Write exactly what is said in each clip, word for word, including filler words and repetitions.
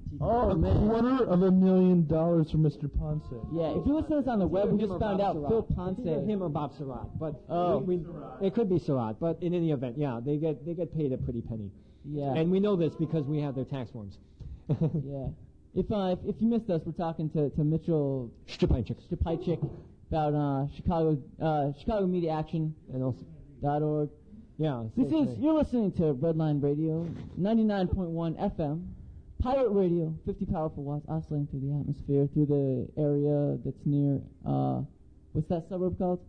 T T. Oh, a man. quarter of a million dollars from Mister Ponce. Yeah, if you listen to us on the web, we Him just or found Bob out Surratt. Phil Ponce. It's either him or Bob Surratt, but Oh. we, we, it could be Surratt. But in any event, yeah, they get they get paid a pretty penny. Yeah. And we know this because we have their tax forms. Yeah. If, uh, if if you missed us, we're talking to, to Mitchell Szczepańczyk. Szczepańczyk about uh, Chicago uh, Chicago Media Action And also, dot org. yeah. This so- is you're listening to Redline Radio, ninety-nine point one F M, Pirate Radio, fifty powerful watts oscillating through the atmosphere, through the area that's near. Uh, what's that suburb called?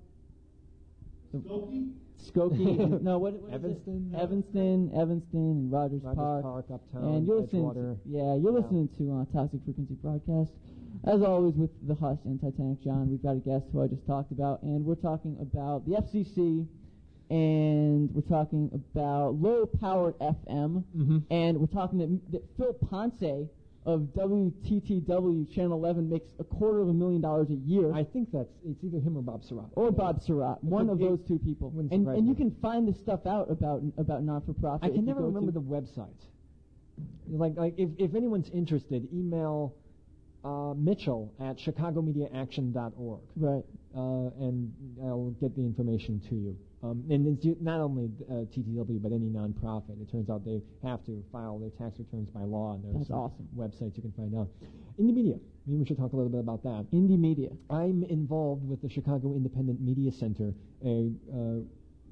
Skokie? Skokie. no, what, what is Evanston? it? Evanston, Evanston, and Rogers, Rogers Park. Park, Uptown, and you're listening. Edgewater. To, yeah, you're Yeah. listening to uh, Toxic Frequency Broadcast. As always, with the Hush and Titanic John, we've got a guest who I just talked about, and we're talking about the F C C, and we're talking about low-powered F M, Mm-hmm. and we're talking that, that Phil Ponce of W T T W Channel eleven makes a quarter of a million dollars a year. I think that's it's either him or Bob Surratt. Or Bob Surratt, one could- of it those two people, wouldn't and surprise and you me. can find the stuff out about about non-for-profit. I if can you never go remember to- the website. Like, like if, if anyone's interested, email uh, Mitchell at chicago media action dot org, right. uh, and I'll get the information to you. Um, and it's u- not only uh, T T W, but any nonprofit. It turns out they have to file their tax returns by law, and there's That's some awesome. websites you can find out. Indie Media. Maybe we should talk a little bit about that. Indie Media. I'm involved with the Chicago Independent Media Center, a, uh,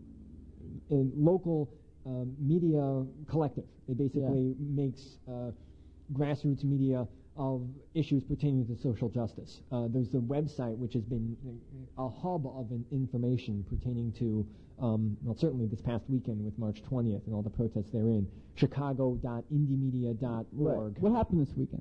a local um, media collective. It basically makes uh, grassroots media of issues pertaining to social justice. Uh, there's a website which has been a hub of an information pertaining to, um, well, certainly this past weekend with March twentieth and all the protests therein, chicago dot indie media dot org. Right. What happened this weekend?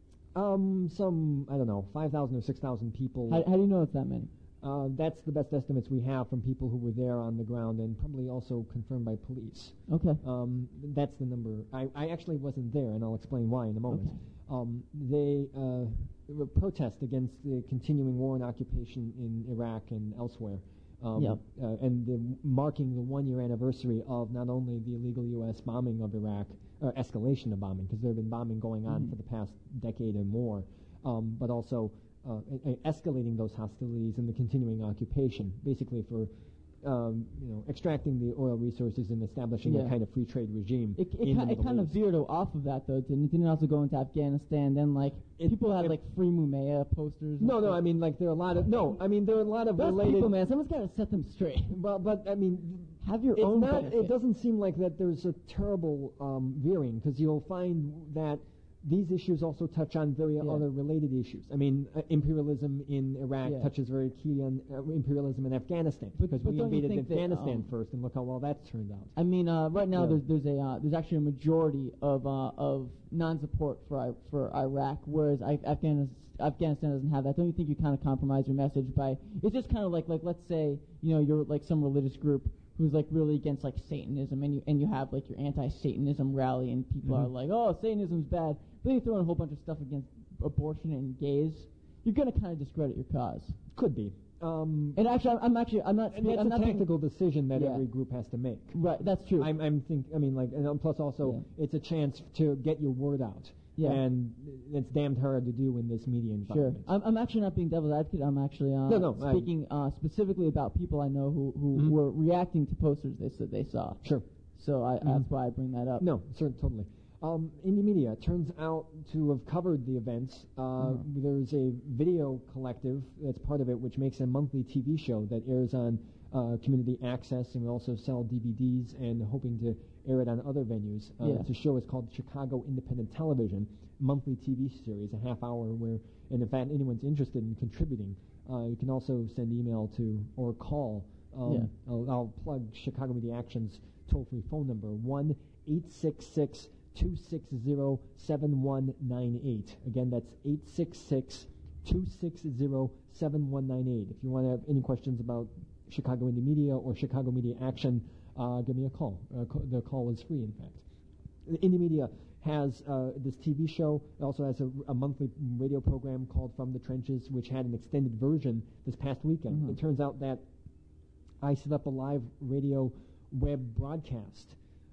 Um, some, I don't know, five thousand or six thousand people. How, how do you know it's that many? Uh, that's the best estimates we have from people who were there on the ground and probably also confirmed by police. Okay. Um, that's the number. I, I actually wasn't there, and I'll explain why in a moment. Okay. Um, they uh, were protest against the continuing war and occupation in Iraq and elsewhere. Um, Yep. uh, and the, marking the one-year anniversary of not only the illegal U S bombing of Iraq, or escalation of bombing, because there had been bombing going on Mhm. for the past decade and more, um, but also uh, e- e- escalating those hostilities and the continuing occupation, basically for um, you know extracting the oil resources and establishing Yeah. a kind of free trade regime. It, it, in ki- the it Middle kind of East. veered off of that, though, didn't it? Didn't it also go into Afghanistan? Then, like, It- people had, it- like, free Mumia posters. and No, no, stuff. I mean like there are a lot of no, I mean there are a lot of Those related. people, man, someone's got to set them straight. Well, but I mean, Have your it's own not. benefit. It doesn't seem like that. There's a terrible um, veering because you'll find that these issues also touch on very Yeah. other related issues. I mean, uh, imperialism in Iraq Yeah. touches very key on uh, imperialism in Afghanistan But- because but we don't you invaded think that, Afghanistan um, first, and look how well that's turned out. I mean, uh, right now Yeah. there's there's a uh, there's actually a majority of uh, of non-support for I- for Iraq, whereas I, Afghanistan Afghanistan doesn't have that. Don't you think you kind of compromise your message by? It's just kind of like like let's say you know you're like some religious group who's like really against like Satanism, and you and you have like your anti-Satanism rally, and people Mhm. are like, oh, Satanism's bad. But then you throw in a whole bunch of stuff against abortion and gays. You're gonna kind of discredit your cause. Could be. Um, And actually, I'm, I'm actually I'm not. and spe- that's I'm a not being- tactical decision that Yeah. every group has to make. Right, that's true. I'm, I'm think. I mean, like, and um, plus also, Yeah. it's a chance to get your word out. Yeah. And it's damned hard to do in this media Sure. environment. I'm, I'm actually not being devil's advocate. I'm actually uh, No, no, I- speaking uh, specifically about people I know who, who Mhm. were reacting to posters they said they saw. Sure. So I, Mhm. that's why I bring that up. No, sure, totally. Um, Indie Media turns out to have covered the events. Uh, Mhm. There's a video collective that's part of it, which makes a monthly T V show that airs on uh, Community Access, and we also sell D V Ds and hoping to air it on other venues. Uh, Yeah. It's a show is called Chicago Independent Television, monthly T V series, a half hour where, and if anyone's interested in contributing, uh, you can also send email to or call. Um, Yeah. I'll, I'll plug Chicago Media Action's toll-free phone number, one eight six six two six zero seven one nine eight. Again, that's eight six six two six zero seven one nine eight. If you want to have any questions about Chicago Indie Media or Chicago Media Action, uh, give me a call. Uh, co- the call is free, in fact. The Indie Media has uh, this T V show. It also has a, a monthly radio program called From the Trenches, which had an extended version this past weekend. Mhm. It turns out that I set up a live radio web broadcast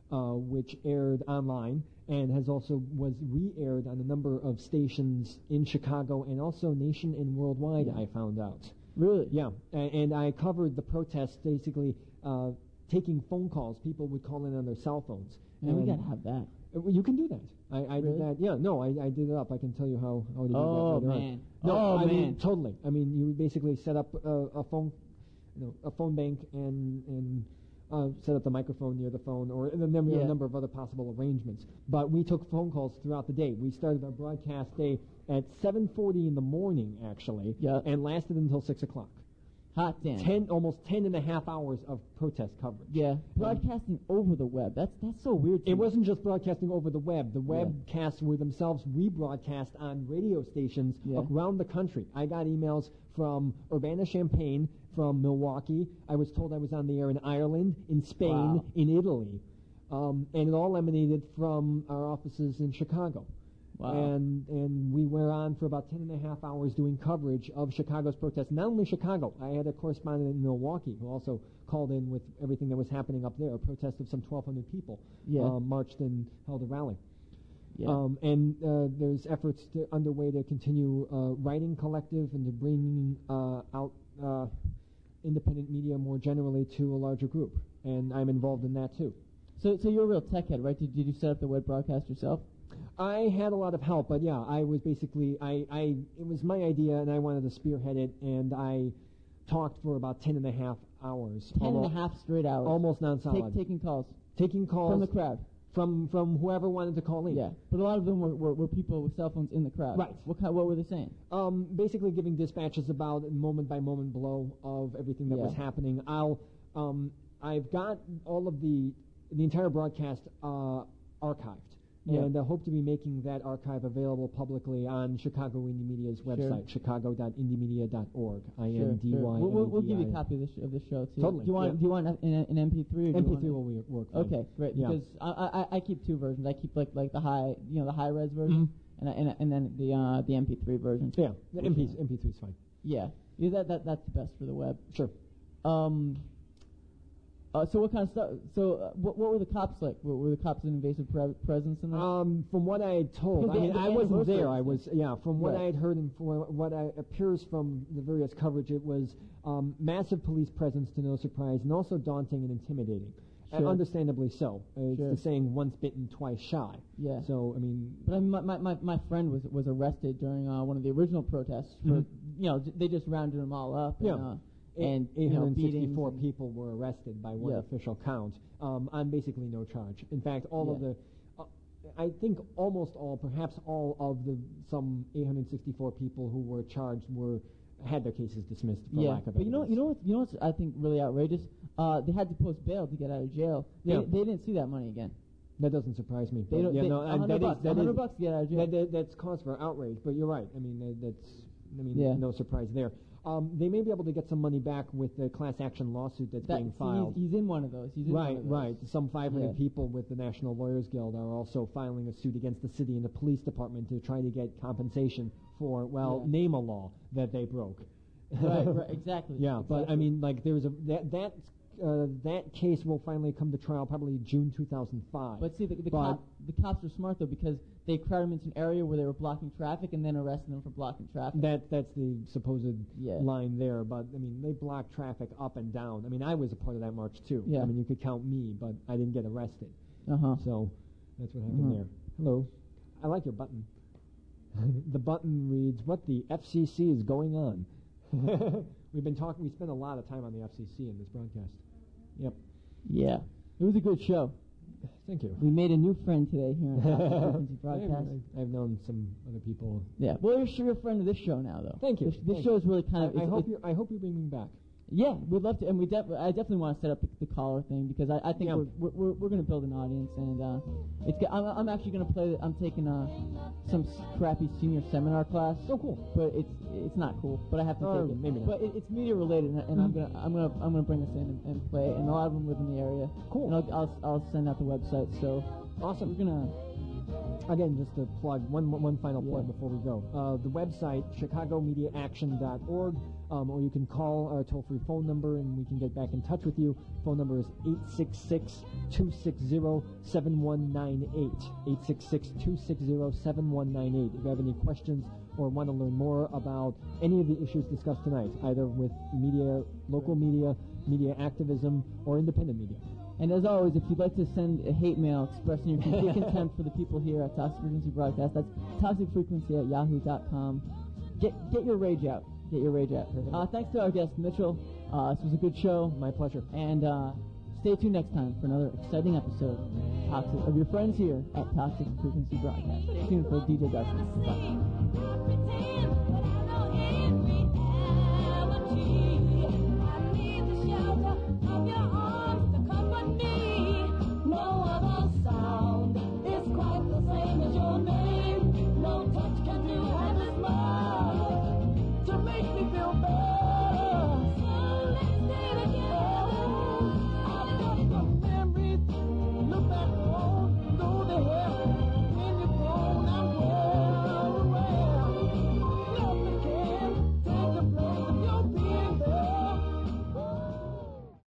uh, which aired online and has also was re-aired on a number of stations in Chicago and also nation and worldwide, I found out. Really? Yeah, and, and I covered the protests basically uh, taking phone calls. People would call in on their cell phones. Man, we And- gotta have that. uh, well, You can do that. I, I Really? did that. Yeah, no, I, I did it up. I can tell you how, how to do Oh, that later on. man. No, Oh, I mean, man. totally. I mean, you basically set up a, a phone, you know, a phone bank and and uh, set up the microphone near the phone, or and then there were Yeah. a number of other possible arrangements. But we took phone calls throughout the day. We started our broadcast day at seven forty in the morning, actually, Yeah. and lasted until six o'clock. Hot damn. Ten, almost ten and a half hours of protest coverage. Yeah. Broadcasting over the web. That's that's so weird. to It me. wasn't just broadcasting over the web. The Yeah. webcasts were themselves rebroadcast on radio stations Yeah. around the country. I got emails from Urbana-Champaign, from Milwaukee. I was told I was on the air in Ireland, in Spain, Wow. in Italy. Um, and it all emanated from our offices in Chicago. Wow. And and we were on for about ten and a half hours doing coverage of Chicago's protests. Not only Chicago, I had a correspondent in Milwaukee who also called in with everything that was happening up there. A protest of some twelve hundred people Yeah. um, marched and held a rally. Yeah. Um, and uh, there's efforts to, underway to continue uh, writing collective and to bring uh, out uh, independent media more generally to a larger group. And I'm involved in that too. So so you're a real tech head, right? Did, did you set up the web broadcast yourself? I had a lot of help, but yeah, I was basically, I, I, it was my idea and I wanted to spearhead it, and I talked for about ten and a half hours. Ten and a almost, half straight hours. Almost Take, non-solid. taking calls Taking calls from the crowd. from, from whoever wanted to call in. Yeah, but a lot of them were, were, were people with cell phones in the crowd. Right. What kind, what were they saying? Um, basically giving dispatches about moment by moment blow of everything that Yeah. was happening. I'll, um, I've got all of the, the entire broadcast uh, archived. Yeah. And I hope to be making that archive available publicly on Chicago Indie Media's website, chicago dot indie media dot org. I Sure, N D Y. sure. We'll, we'll, we'll give you a copy of this of this show too. Totally, Do you want yeah. do you want an, an M P three? Or do M P you three want will wo- work. fine. Okay, great. Yeah. Because I, I I keep two versions. I keep like like the high you know the high res version, and I, and I- and then the uh, the M P three version. Yeah, the Which M P is- M P three is fine. Yeah, yeah. That that that's the best for the web. Sure. Um. Uh, so what kind of stuff? So uh, what what were the cops like? Were, were the cops an invasive pre- presence in there? Um, from what I had told, Because I the- mean, the I wasn't anniversary there. I thing. was, yeah. From what Right. I had heard and from what I, appears from the various coverage, it was um, massive police presence, to no surprise, and also daunting and intimidating. And Sure. understandably so. Uh, it's Sure. the saying, "Once bitten, twice shy." Yeah. So I mean, But I mean, my, my, my, my friend was was arrested during uh, one of the original protests. For, Mhm. You know, j- they just rounded them all up. Yeah. And, uh, eight- and you know, beatings 864 and- people were arrested by one Yeah. official count um, on basically no charge. In fact, all of Yeah. the, uh, I think almost all, perhaps all of the some eight hundred sixty-four people who were charged were had their cases dismissed for Yeah, lack of but you know, evidence. you know what, you know what's I think really outrageous. Uh, they had to post bail to get out of jail. They, Yeah. they didn't see that money again. That doesn't surprise me. They but don't. yeah, they, no, a and hundred that is- bucks. that a hundred is- bucks to get out of jail. That, that, that's cause for outrage, but you're right. I mean, that, that's, I mean, Yeah. no surprise there. Um, they may be able to get some money back with the class action lawsuit that's That- being see, filed. He's, he's in one of those. He's in one Right, of those. right. Some five hundred Yeah. people with the National Lawyers Guild are also filing a suit against the city and the police department to try to get compensation for, well, Yeah. name a law that they broke. Right, right, exactly. Yeah, but I exactly. mean, like, there's a that that uh, that case will finally come to trial probably June two thousand five. But see, the, the, But- cop, the cops were smart though because they crowded them into an area where they were blocking traffic and then arrested them for blocking traffic. That that's the supposed Yeah. line there, but I mean they block traffic up and down. I mean I was a part of that march too. Yeah. I mean you could count me, but I didn't get arrested. Uh huh. So that's what happened Mhm. there. Hello, I like your button. The button reads, "What the F C C is going on?" We've been talking. We spent a lot of time on the F C C in this broadcast. Yep. Yeah. It was a good show. Thank you. We made a new friend today here on Gospel Frequency I've, Broadcast. I've known some other people. Yeah. Well, you're, you're a friend of this show now, though. Thank you. This, this Thank show you. is really kind of. I, I it's- hope it's- you. I hope you bring me back. Yeah, we'd love to, and we def- I definitely want to set up the, the caller thing because I, I think Yeah. we're, we're we're we're going to build an audience, and uh, it's go- I'm, I'm actually going to play. I'm taking uh, some s- crappy senior seminar class. Oh, cool. But it's it's not cool. But I have to Uh, take it. maybe not. But it, it's media related, and, and I'm gonna I'm gonna I'm gonna bring us in and, and play it. And a lot of them live in the area. Cool. And I'll I'll, I'll send out the website. So Awesome. we're gonna again, just to plug one one final Yeah. plug before we go. Uh, the website chicago media action dot org, um, or you can call our toll-free phone number and we can get back in touch with you. Phone number is eight six six, two six zero, seven one nine eight. eight six six, two six zero, seven one nine eight. If you have any questions or want to learn more about any of the issues discussed tonight, either with media, local media, media activism, or independent media. And as always, if you'd like to send a hate mail expressing your complete contempt for the people here at Toxic Frequency Broadcast, that's toxic frequency at yahoo dot com. Get get your rage out. Get your rage out. Uh, thanks to our guest, Mitchell. Uh, this was a good show. My pleasure. And uh, stay tuned next time for another exciting episode of, Toxic, of your friends here at Toxic Frequency Broadcast. Stay tuned for D J Darkness. Bye. Of your